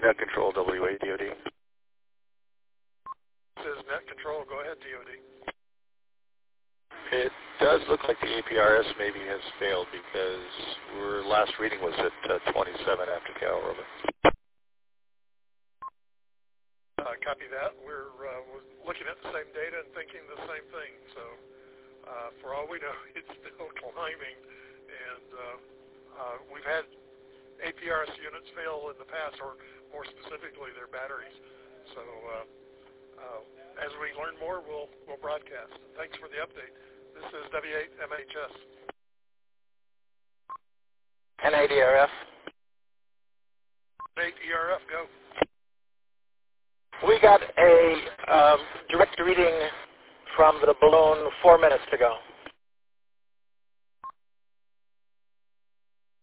Net Control, W8 DOD. This is Net Control. Go ahead, DOD. It does look like the APRS maybe has failed because our last reading was at 27 after Cal Over. Copy that. We're looking at the same data and thinking the same thing. So for all we know, it's still climbing. And we've had APRS units fail in the past, or more specifically, their batteries. So as we learn more, we'll broadcast. Thanks for the update. This is W8MHS. N8ERF. N8ERF, go. We got a direct reading from the balloon 4 minutes ago.